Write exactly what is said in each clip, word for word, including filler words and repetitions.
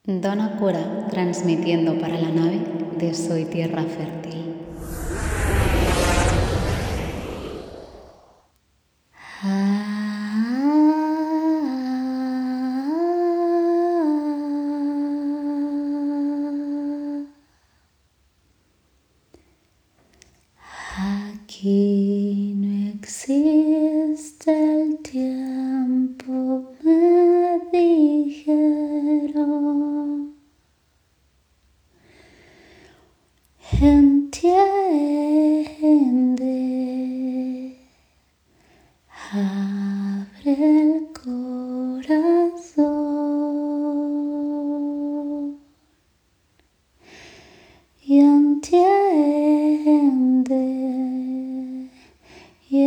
Dona Cora transmitiendo para la nave de Soy Tierra Fértil. Aquí no existe el tiempo, me dijeron. Entiende, abre el corazón y entiende, y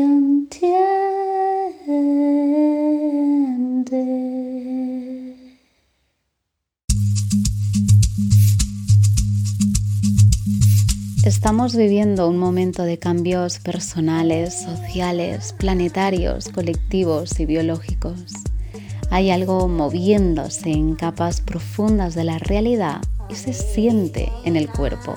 entiende. Estamos viviendo un momento de cambios personales, sociales, planetarios, colectivos y biológicos. Hay algo moviéndose en capas profundas de la realidad y se siente en el cuerpo.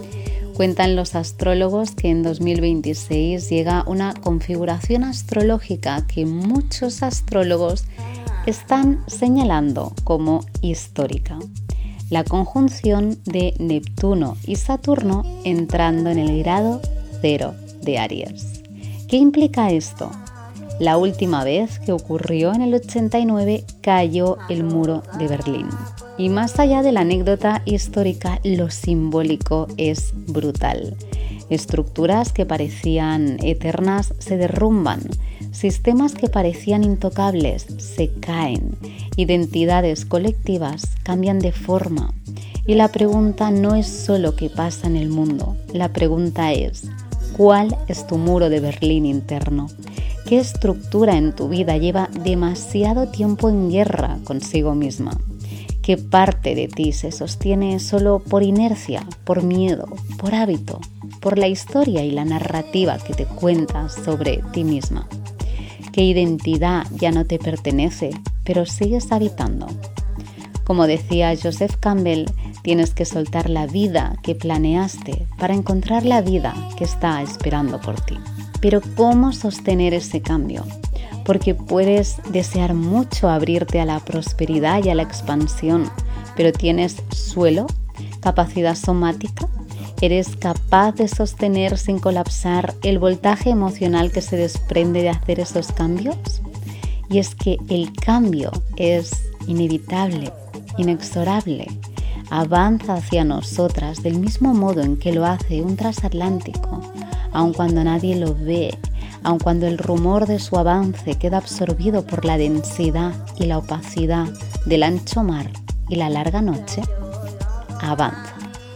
Cuentan los astrólogos que en dos mil veintiséis llega una configuración astrológica que muchos astrólogos están señalando como histórica. La conjunción de Neptuno y Saturno entrando en el grado cero de Aries. ¿Qué implica esto? La última vez que ocurrió en el ochenta y nueve cayó el muro de Berlín. Y más allá de la anécdota histórica, lo simbólico es brutal. Estructuras que parecían eternas se derrumban. Sistemas que parecían intocables se caen, identidades colectivas cambian de forma y la pregunta no es solo qué pasa en el mundo, la pregunta es ¿cuál es tu muro de Berlín interno? ¿Qué estructura en tu vida lleva demasiado tiempo en guerra consigo misma? ¿Qué parte de ti se sostiene solo por inercia, por miedo, por hábito, por la historia y la narrativa que te cuentas sobre ti misma? ¿Qué identidad ya no te pertenece, pero sigues habitando? Como decía Joseph Campbell, tienes que soltar la vida que planeaste para encontrar la vida que está esperando por ti. Pero ¿cómo sostener ese cambio? Porque puedes desear mucho abrirte a la prosperidad y a la expansión, pero ¿tienes suelo? ¿Capacidad somática? ¿Eres capaz de sostener sin colapsar el voltaje emocional que se desprende de hacer esos cambios? Y es que el cambio es inevitable, inexorable. Avanza hacia nosotras del mismo modo en que lo hace un transatlántico, aun cuando nadie lo ve, aun cuando el rumor de su avance queda absorbido por la densidad y la opacidad del ancho mar y la larga noche, avanza.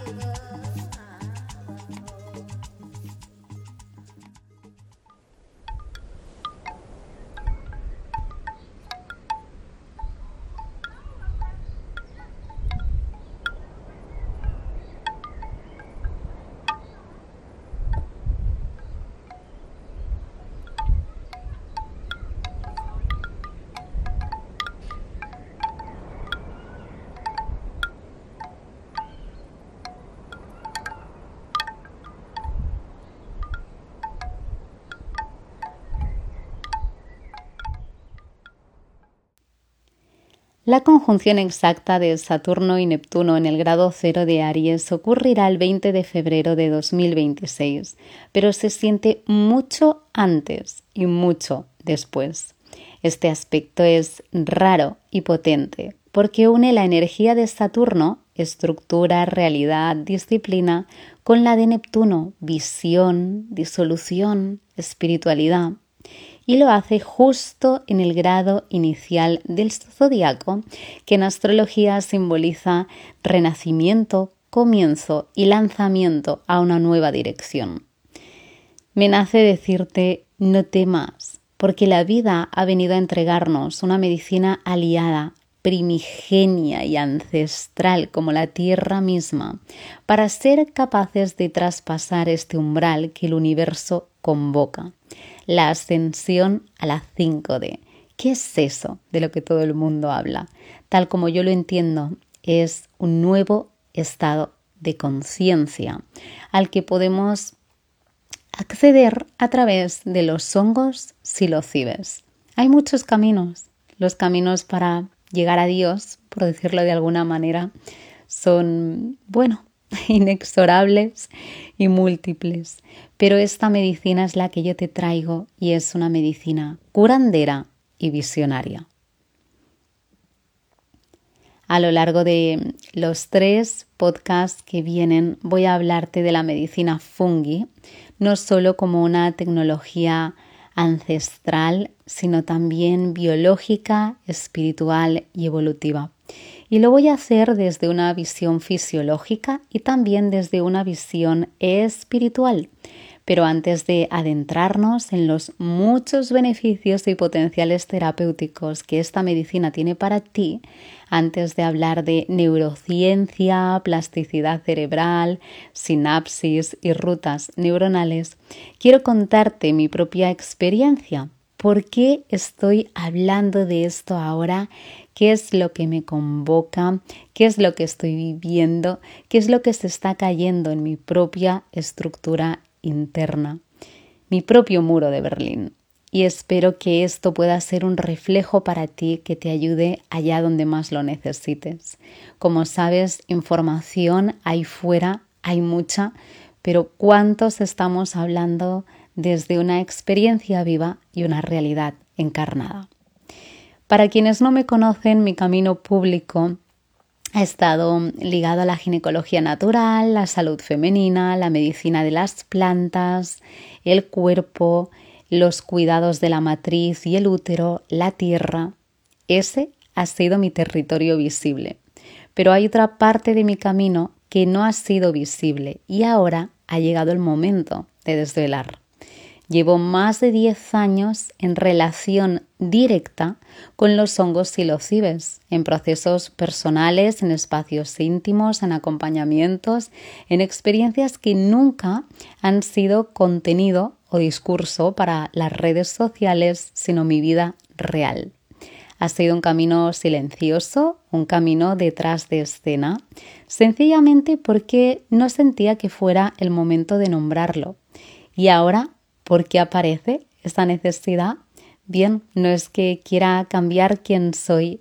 La conjunción exacta de Saturno y Neptuno en el grado cero de Aries ocurrirá el veinte de febrero de dos mil veintiséis, pero se siente mucho antes y mucho después. Este aspecto es raro y potente porque une la energía de Saturno, estructura, realidad, disciplina, con la de Neptuno, visión, disolución, espiritualidad. Y lo hace justo en el grado inicial del zodiaco, que en astrología simboliza renacimiento, comienzo y lanzamiento a una nueva dirección. Me nace decirte, no temas, porque la vida ha venido a entregarnos una medicina aliada, primigenia y ancestral como la tierra misma, para ser capaces de traspasar este umbral que el universo convoca. La ascensión a la cinco D. ¿Qué es eso de lo que todo el mundo habla? Tal como yo lo entiendo, es un nuevo estado de conciencia al que podemos acceder a través de los hongos psilocibes. Hay muchos caminos. Los caminos para llegar a Dios, por decirlo de alguna manera, son, bueno, inexorables y múltiples. Pero esta medicina es la que yo te traigo y es una medicina curandera y visionaria. A lo largo de los tres podcasts que vienen voy a hablarte de la medicina fungi, no solo como una tecnología ancestral, sino también biológica, espiritual y evolutiva. Y lo voy a hacer desde una visión fisiológica y también desde una visión espiritual. Pero antes de adentrarnos en los muchos beneficios y potenciales terapéuticos que esta medicina tiene para ti, antes de hablar de neurociencia, plasticidad cerebral, sinapsis y rutas neuronales, quiero contarte mi propia experiencia. ¿Por qué estoy hablando de esto ahora? ¿Qué es lo que me convoca? ¿Qué es lo que estoy viviendo? ¿Qué es lo que se está cayendo en mi propia estructura interna, mi propio muro de Berlín? Y espero que esto pueda ser un reflejo para ti que te ayude allá donde más lo necesites. Como sabes, información ahí fuera hay mucha, pero ¿cuántos estamos hablando desde una experiencia viva y una realidad encarnada? Para quienes no me conocen, mi camino público ha estado ligado a la ginecología natural, la salud femenina, la medicina de las plantas, el cuerpo, los cuidados de la matriz y el útero, la tierra. Ese ha sido mi territorio visible. Pero hay otra parte de mi camino que no ha sido visible y ahora ha llegado el momento de desvelar. Llevo más de diez años en relación directa con los hongos psilocibes, en procesos personales, en espacios íntimos, en acompañamientos, en experiencias que nunca han sido contenido o discurso para las redes sociales, sino mi vida real. Ha sido un camino silencioso, un camino detrás de escena, sencillamente porque no sentía que fuera el momento de nombrarlo. Y ahora, ¿por qué aparece esta necesidad? Bien, no es que quiera cambiar quién soy,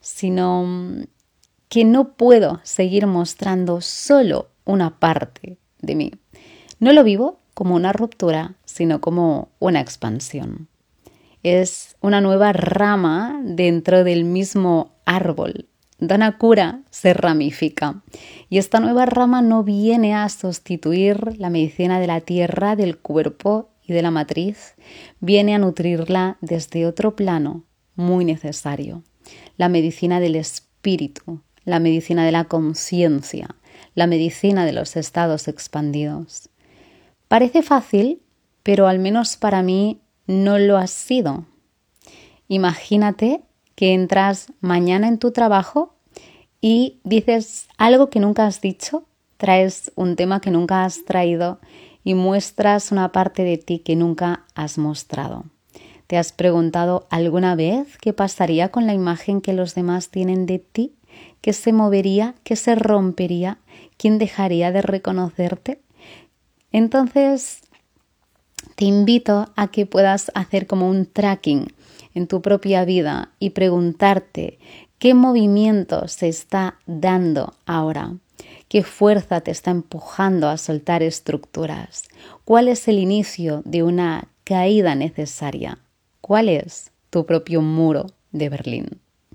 sino que no puedo seguir mostrando solo una parte de mí. No lo vivo como una ruptura, sino como una expansión. Es una nueva rama dentro del mismo árbol. Dhanakura se ramifica y esta nueva rama no viene a sustituir la medicina de la tierra, del cuerpo y de la matriz, viene a nutrirla desde otro plano muy necesario. La medicina del espíritu, la medicina de la conciencia, la medicina de los estados expandidos. Parece fácil, pero al menos para mí no lo ha sido. Imagínate que entras mañana en tu trabajo y dices algo que nunca has dicho, traes un tema que nunca has traído y muestras una parte de ti que nunca has mostrado. ¿Te has preguntado alguna vez qué pasaría con la imagen que los demás tienen de ti? ¿Qué se movería? ¿Qué se rompería? ¿Quién dejaría de reconocerte? Entonces, te invito a que puedas hacer como un tracking en tu propia vida y preguntarte qué movimiento se está dando ahora, qué fuerza te está empujando a soltar estructuras, cuál es el inicio de una caída necesaria, cuál es tu propio muro de Berlín.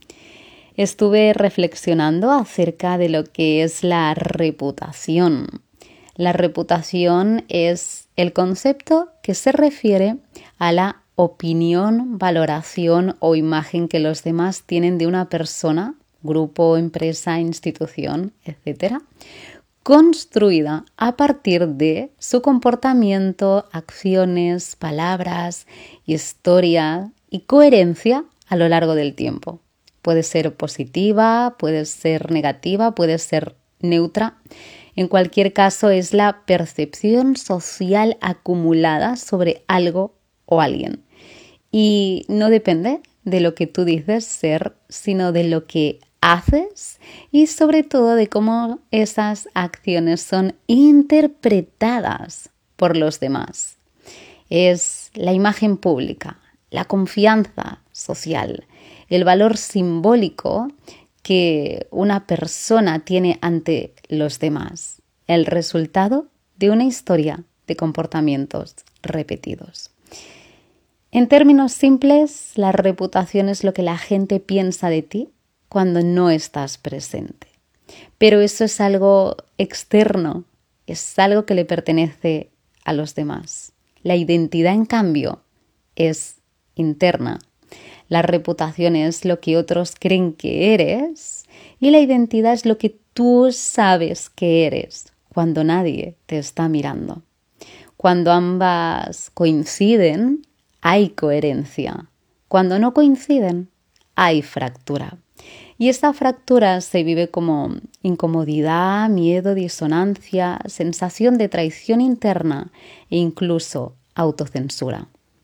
Estuve reflexionando acerca de lo que es la reputación. La reputación es el concepto que se refiere a la opinión, valoración o imagen que los demás tienen de una persona, grupo, empresa, institución, etcétera, construida a partir de su comportamiento, acciones, palabras, historia y coherencia a lo largo del tiempo. Puede ser positiva, puede ser negativa, puede ser neutra. En cualquier caso, es la percepción social acumulada sobre algo o alguien. Y no depende de lo que tú dices ser, sino de lo que haces y sobre todo de cómo esas acciones son interpretadas por los demás. Es la imagen pública, la confianza social, el valor simbólico que una persona tiene ante los demás, el resultado de una historia de comportamientos repetidos. En términos simples, la reputación es lo que la gente piensa de ti cuando no estás presente. Pero eso es algo externo, es algo que le pertenece a los demás. La identidad, en cambio, es interna. La reputación es lo que otros creen que eres y la identidad es lo que tú sabes que eres cuando nadie te está mirando. Cuando ambas coinciden, hay coherencia. Cuando no coinciden, hay fractura. Y esta fractura se vive como incomodidad, miedo, disonancia, sensación de traición interna e incluso autocensura.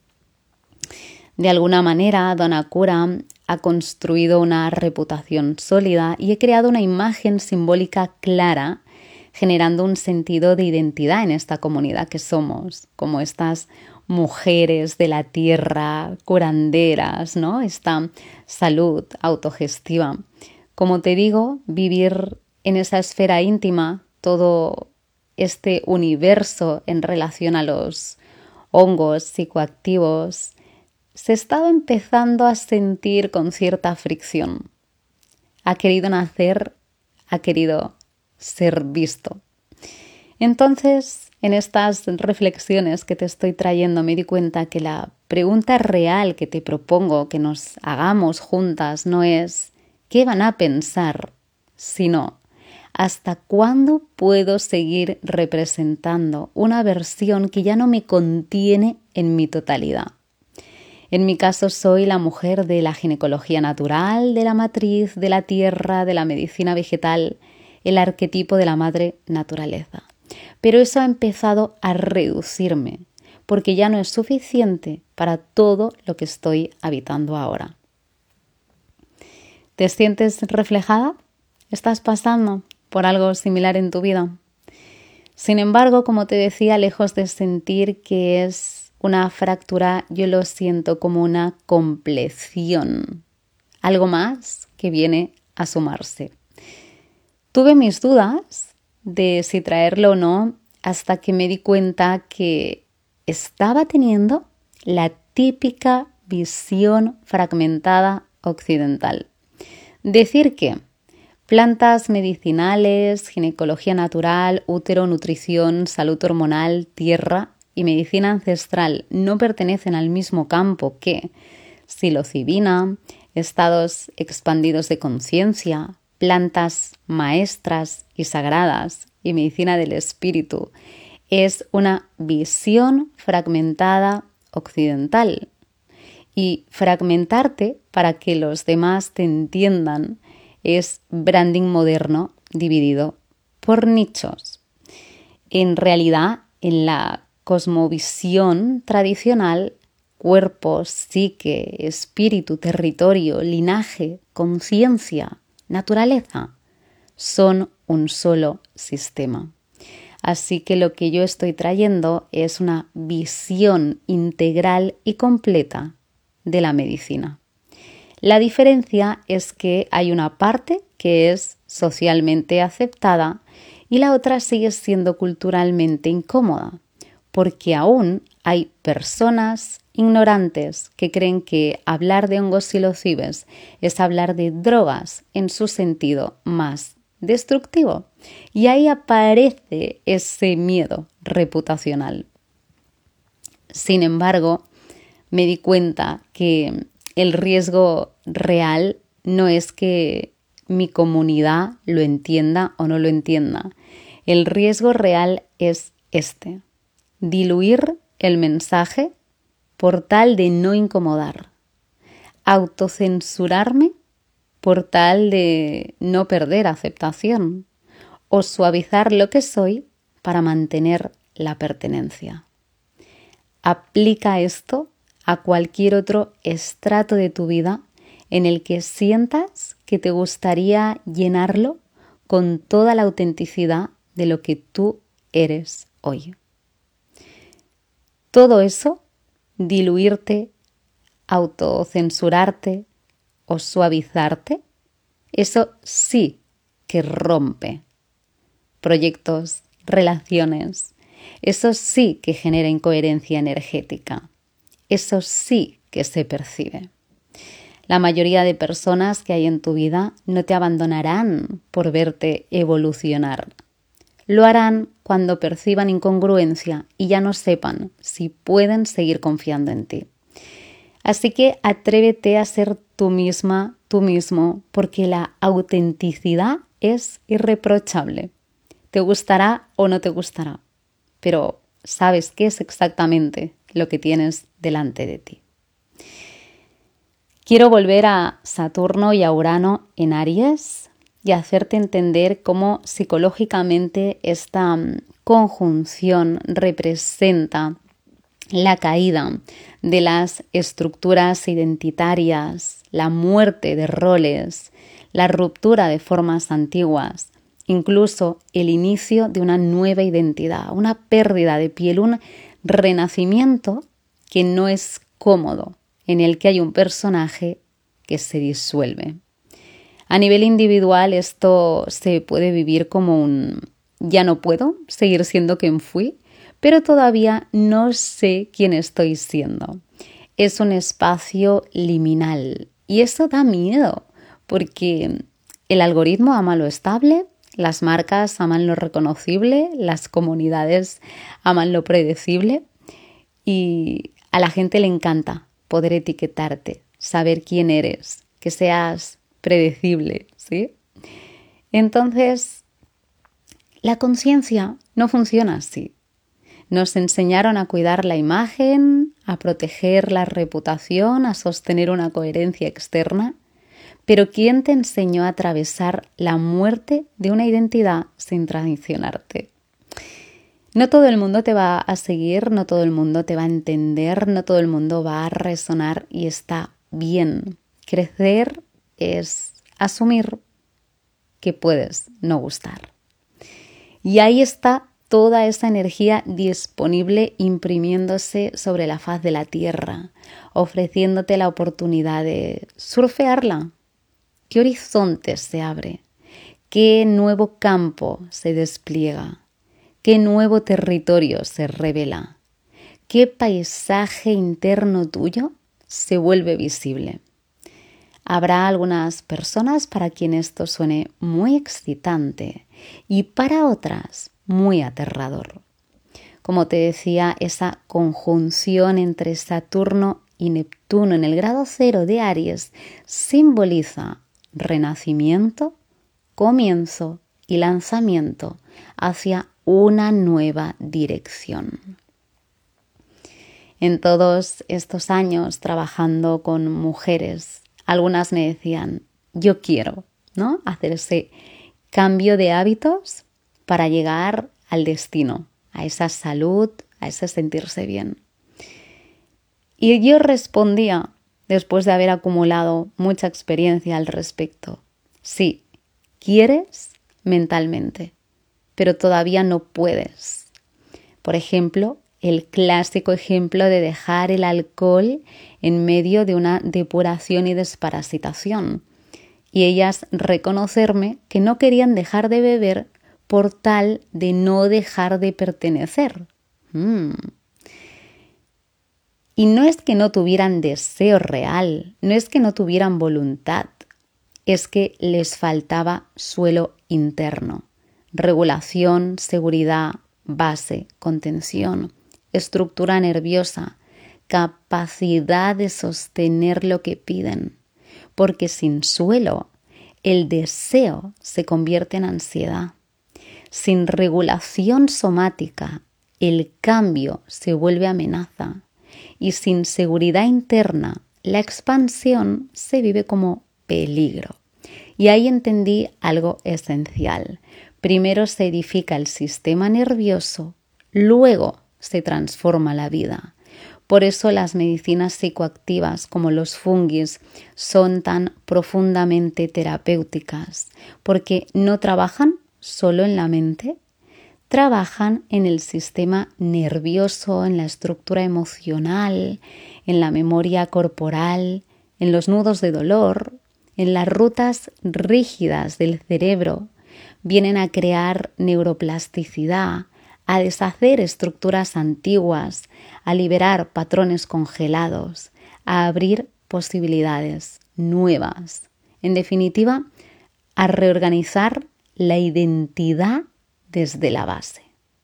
De alguna manera, Donna Cura ha construido una reputación sólida y he creado una imagen simbólica clara, generando un sentido de identidad en esta comunidad que somos, como estas mujeres de la tierra, curanderas, ¿no? Esta salud autogestiva. Como te digo, vivir en esa esfera íntima, todo este universo en relación a los hongos psicoactivos, se estaba empezando a sentir con cierta fricción. Ha querido nacer, ha querido ser visto. Entonces, en estas reflexiones que te estoy trayendo, me di cuenta que la pregunta real que te propongo que nos hagamos juntas no es ¿qué van a pensar?, sino ¿hasta cuándo puedo seguir representando una versión que ya no me contiene en mi totalidad? En mi caso soy la mujer de la ginecología natural, de la matriz, de la tierra, de la medicina vegetal, el arquetipo de la madre naturaleza. Pero eso ha empezado a reducirme, porque ya no es suficiente para todo lo que estoy habitando ahora. ¿Te sientes reflejada? ¿Estás pasando por algo similar en tu vida? Sin embargo, como te decía, lejos de sentir que es una fractura, yo lo siento como una compleción, algo más que viene a sumarse. Tuve mis dudas de si traerlo o no hasta que me di cuenta que estaba teniendo la típica visión fragmentada occidental. Decir que plantas medicinales, ginecología natural, útero, nutrición, salud hormonal, tierra y medicina ancestral no pertenecen al mismo campo que psilocibina, estados expandidos de conciencia, plantas maestras y sagradas y medicina del espíritu es una visión fragmentada occidental. Y fragmentarte para que los demás te entiendan es branding moderno dividido por nichos. En realidad, en la cosmovisión tradicional, cuerpo, psique, espíritu, territorio, linaje, conciencia, naturaleza, son un solo sistema. Así que lo que yo estoy trayendo es una visión integral y completa de la medicina. La diferencia es que hay una parte que es socialmente aceptada y la otra sigue siendo culturalmente incómoda, porque aún hay personas ignorantes que creen que hablar de hongos psilocibes es hablar de drogas en su sentido más destructivo. Y ahí aparece ese miedo reputacional. Sin embargo, me di cuenta que el riesgo real no es que mi comunidad lo entienda o no lo entienda. El riesgo real es este: diluir el mensaje por tal de no incomodar, autocensurarme por tal de no perder aceptación o suavizar lo que soy para mantener la pertenencia. Aplica esto a cualquier otro estrato de tu vida en el que sientas que te gustaría llenarlo con toda la autenticidad de lo que tú eres hoy. Todo eso, diluirte, autocensurarte o suavizarte, eso sí que rompe proyectos, relaciones. Eso sí que genera incoherencia energética. Eso sí que se percibe. La mayoría de personas que hay en tu vida no te abandonarán por verte evolucionar. Lo harán cuando perciban incongruencia y ya no sepan si pueden seguir confiando en ti. Así que atrévete a ser tú misma, tú mismo, porque la autenticidad es irreprochable. Te gustará o no te gustará, pero sabes qué es exactamente lo que tienes delante de ti. Quiero volver a Saturno y a Urano en Aries y hacerte entender cómo psicológicamente esta conjunción representa la caída de las estructuras identitarias, la muerte de roles, la ruptura de formas antiguas, incluso el inicio de una nueva identidad, una pérdida de piel, un renacimiento que no es cómodo, en el que hay un personaje que se disuelve. A nivel individual esto se puede vivir como un ya no puedo seguir siendo quien fui, pero todavía no sé quién estoy siendo. Es un espacio liminal y eso da miedo porque el algoritmo ama lo estable, las marcas aman lo reconocible, las comunidades aman lo predecible y a la gente le encanta poder etiquetarte, saber quién eres, que seas predecible, ¿sí? Entonces, la conciencia no funciona así. Nos enseñaron a cuidar la imagen, a proteger la reputación, a sostener una coherencia externa, pero ¿quién te enseñó a atravesar la muerte de una identidad sin traicionarte? No todo el mundo te va a seguir, no todo el mundo te va a entender, no todo el mundo va a resonar y está bien. Crecer es asumir que puedes no gustar. Y ahí está toda esa energía disponible imprimiéndose sobre la faz de la tierra, ofreciéndote la oportunidad de surfearla. ¿Qué horizonte se abre? ¿Qué nuevo campo se despliega? ¿Qué nuevo territorio se revela? ¿Qué paisaje interno tuyo se vuelve visible? Habrá algunas personas para quien esto suene muy excitante y para otras muy aterrador. Como te decía, esa conjunción entre Saturno y Neptuno en el grado cero de Aries simboliza renacimiento, comienzo y lanzamiento hacia una nueva dirección. En todos estos años trabajando con mujeres, algunas me decían, yo quiero, ¿no?, hacer ese cambio de hábitos para llegar al destino, a esa salud, a ese sentirse bien. Y yo respondía, después de haber acumulado mucha experiencia al respecto, sí, quieres mentalmente, pero todavía no puedes. Por ejemplo, el clásico ejemplo de dejar el alcohol en medio de una depuración y desparasitación. Y ellas reconocerme que no querían dejar de beber por tal de no dejar de pertenecer. Mm. Y no es que no tuvieran deseo real, no es que no tuvieran voluntad, es que les faltaba suelo interno, regulación, seguridad, base, contención, estructura nerviosa, capacidad de sostener lo que piden, porque sin suelo el deseo se convierte en ansiedad. Sin regulación somática, el cambio se vuelve amenaza y sin seguridad interna, la expansión se vive como peligro. Y ahí entendí algo esencial. Primero se edifica el sistema nervioso, luego se transforma la vida, Por eso las medicinas psicoactivas como los fungis son tan profundamente terapéuticas, porque no trabajan solo en la mente, trabajan en el sistema nervioso, en la estructura emocional, en la memoria corporal, en los nudos de dolor, en las rutas rígidas del cerebro. Vienen a crear neuroplasticidad, a deshacer estructuras antiguas, a liberar patrones congelados, a abrir posibilidades nuevas. En definitiva, a reorganizar la identidad desde la base.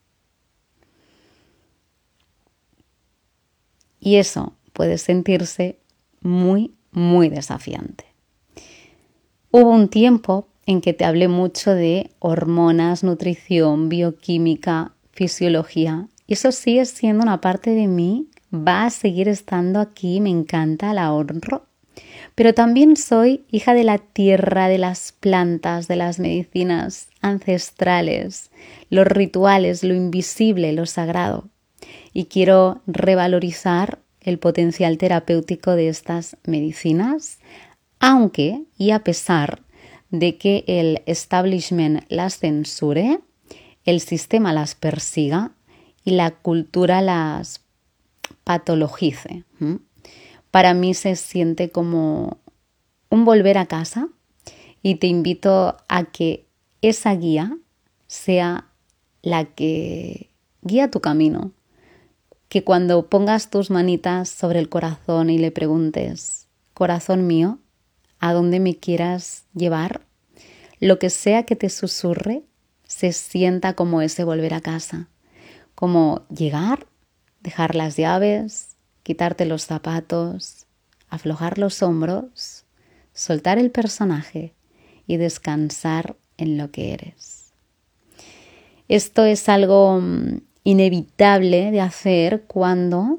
Y eso puede sentirse muy, muy desafiante. Hubo un tiempo en que te hablé mucho de hormonas, nutrición, bioquímica, fisiología. Y eso sigue siendo una parte de mí, va a seguir estando aquí, me encanta, la honro. Pero también soy hija de la tierra, de las plantas, de las medicinas ancestrales, los rituales, lo invisible, lo sagrado. Y quiero revalorizar el potencial terapéutico de estas medicinas, aunque y a pesar de que el establishment las censure, el sistema las persiga y la cultura las patologice. ¿Mm? Para mí se siente como un volver a casa y te invito a que esa guía sea la que guía tu camino. Que cuando pongas tus manitas sobre el corazón y le preguntes, corazón mío, ¿a dónde me quieras llevar? Lo que sea que te susurre, se sienta como ese volver a casa. Como llegar, dejar las llaves, quitarte los zapatos, aflojar los hombros, soltar el personaje y descansar en lo que eres. Esto es algo inevitable de hacer cuando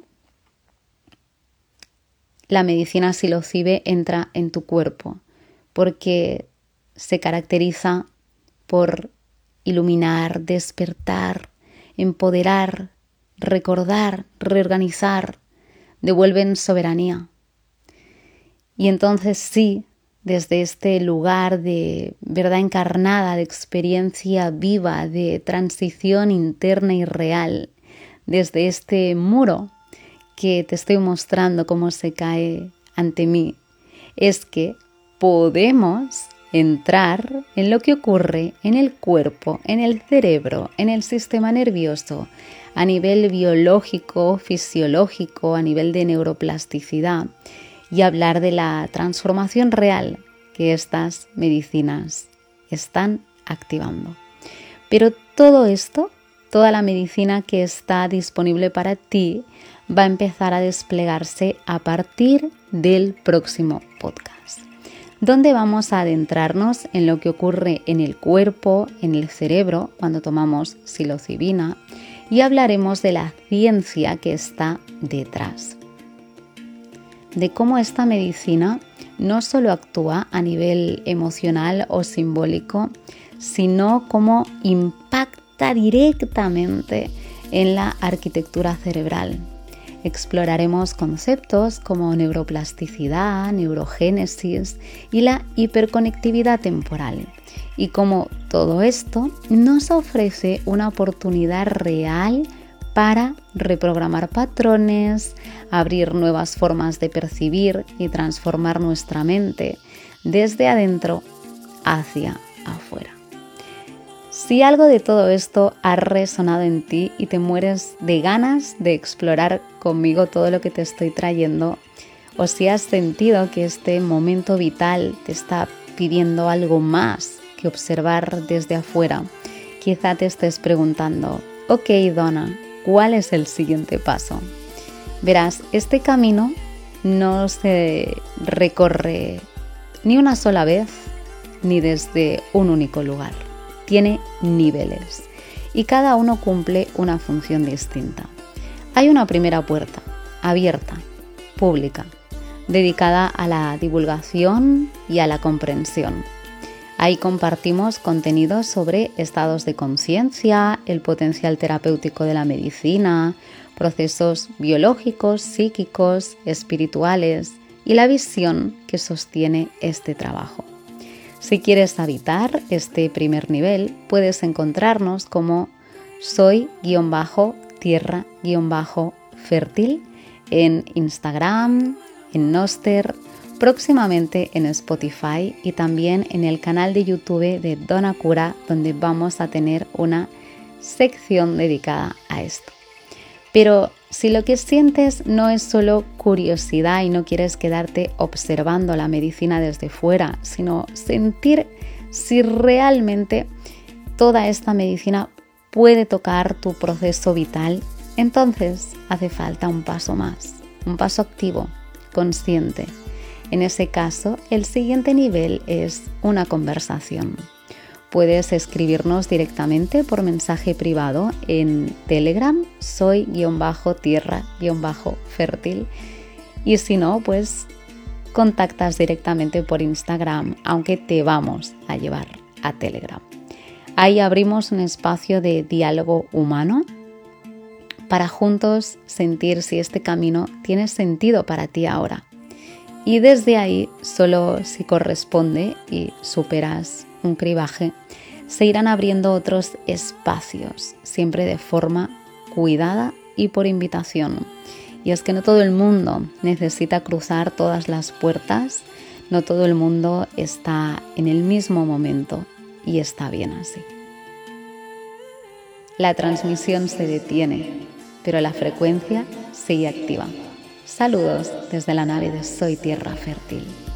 la medicina psilocibe entra en tu cuerpo, porque se caracteriza por iluminar, despertar, empoderar, recordar, reorganizar, devuelven soberanía. Y entonces sí, desde este lugar de verdad encarnada, de experiencia viva, de transición interna y real, desde este muro que te estoy mostrando cómo se cae ante mí, es que podemos entrar en lo que ocurre en el cuerpo, en el cerebro, en el sistema nervioso, a nivel biológico, fisiológico, a nivel de neuroplasticidad, y hablar de la transformación real que estas medicinas están activando. Pero todo esto, toda la medicina que está disponible para ti, va a empezar a desplegarse a partir del próximo podcast, donde vamos a adentrarnos en lo que ocurre en el cuerpo, en el cerebro, cuando tomamos psilocibina, y hablaremos de la ciencia que está detrás, de cómo esta medicina no solo actúa a nivel emocional o simbólico, sino cómo impacta directamente en la arquitectura cerebral. Exploraremos conceptos como neuroplasticidad, neurogénesis y la hiperconectividad temporal, y cómo todo esto nos ofrece una oportunidad real para reprogramar patrones, abrir nuevas formas de percibir y transformar nuestra mente desde adentro hacia afuera. Si algo de todo esto ha resonado en ti y te mueres de ganas de explorar conmigo todo lo que te estoy trayendo, o si has sentido que este momento vital te está pidiendo algo más que observar desde afuera, quizá te estés preguntando, ok, Donna, ¿cuál es el siguiente paso? Verás, este camino no se recorre ni una sola vez ni desde un único lugar. Tiene niveles y cada uno cumple una función distinta. Hay una primera puerta, abierta, pública, dedicada a la divulgación y a la comprensión. Ahí compartimos contenidos sobre estados de conciencia, el potencial terapéutico de la medicina, procesos biológicos, psíquicos, espirituales y la visión que sostiene este trabajo. Si quieres habitar este primer nivel, puedes encontrarnos como soy-tierra-fértil en Instagram, en Noster, próximamente en Spotify y también en el canal de YouTube de Dona Cura, donde vamos a tener una sección dedicada a esto. Pero si lo que sientes no es solo curiosidad y no quieres quedarte observando la medicina desde fuera, sino sentir si realmente toda esta medicina puede tocar tu proceso vital, entonces hace falta un paso más, un paso activo, consciente. En ese caso, el siguiente nivel es una conversación. Puedes escribirnos directamente por mensaje privado en Telegram, soy-tierra-fértil, y si no, pues contactas directamente por Instagram, aunque te vamos a llevar a Telegram. Ahí abrimos un espacio de diálogo humano para juntos sentir si este camino tiene sentido para ti ahora. Y desde ahí, solo si corresponde y superas un cribaje, se irán abriendo otros espacios, siempre de forma cuidada y por invitación. Y es que no todo el mundo necesita cruzar todas las puertas, no todo el mundo está en el mismo momento y está bien así. La transmisión se detiene, pero la frecuencia sigue activa. Saludos desde la nave de Soy Tierra Fértil.